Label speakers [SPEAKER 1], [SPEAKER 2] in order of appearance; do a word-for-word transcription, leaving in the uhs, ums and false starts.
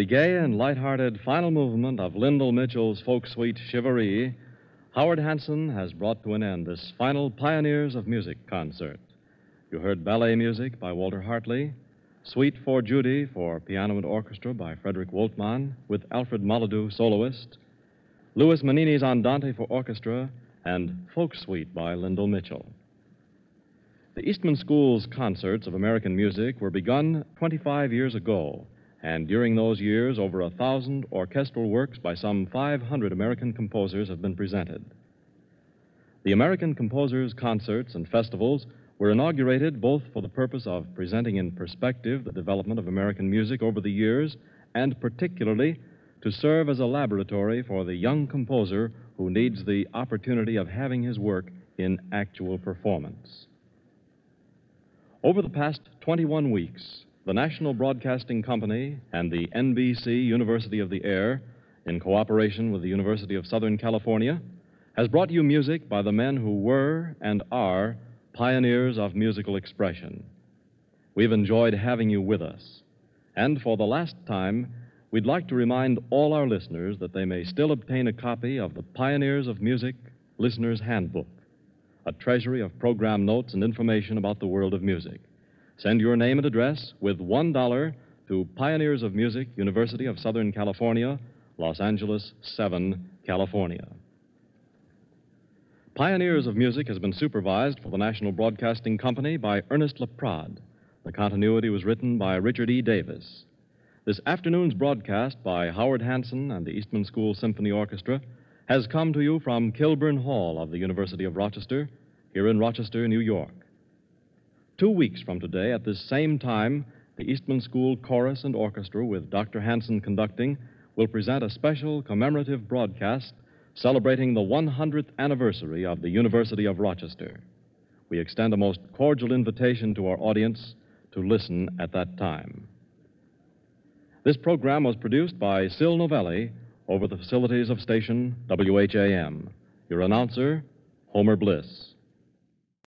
[SPEAKER 1] gay and light-hearted final movement of Lyndall Mitchell's folk suite Chivalry, Howard Hanson has brought to an end this final Pioneers of Music concert. You heard ballet music by Walter Hartley, Suite for Judy for piano and orchestra by Frederick Woltmann with Alfred Molyneux, soloist, Louis Manini's Andante for orchestra, and Folk Suite by Lyndall Mitchell. The Eastman School's concerts of American music were begun twenty-five years ago, and during those years, over a thousand orchestral works by some five hundred American composers have been presented. The American Composers' Concerts and Festivals were inaugurated both for the purpose of presenting in perspective the development of American music over the years, and particularly to serve as a laboratory for the young composer who needs the opportunity of having his work in actual performance. Over the past twenty-one weeks, the National Broadcasting Company and the N B C University of the Air, in cooperation with the University of Southern California, has brought you music by the men who were and are pioneers of musical expression. We've enjoyed having you with us, and for the last time, we'd like to remind all our listeners that they may still obtain a copy of the Pioneers of Music Listener's Handbook, a treasury of program notes and information about the world of music. Send your name and address with one dollar to Pioneers of Music, University of Southern California, Los Angeles seven, California. Pioneers of Music has been supervised for the National Broadcasting Company by Ernest Laprade. The continuity was written by Richard E. Davis. This afternoon's broadcast by Howard Hanson and the Eastman School Symphony Orchestra has come to you from Kilburn Hall of the University of Rochester, here in Rochester, New York. Two weeks from today, at this same time, the Eastman School Chorus and Orchestra, with Doctor Hanson conducting, will present a special commemorative broadcast celebrating the one hundredth anniversary of the University of Rochester. We extend a most cordial invitation to our audience to listen at that time. This program was produced by Sil Novelli over the facilities of station W H A M. Your announcer, Homer Bliss.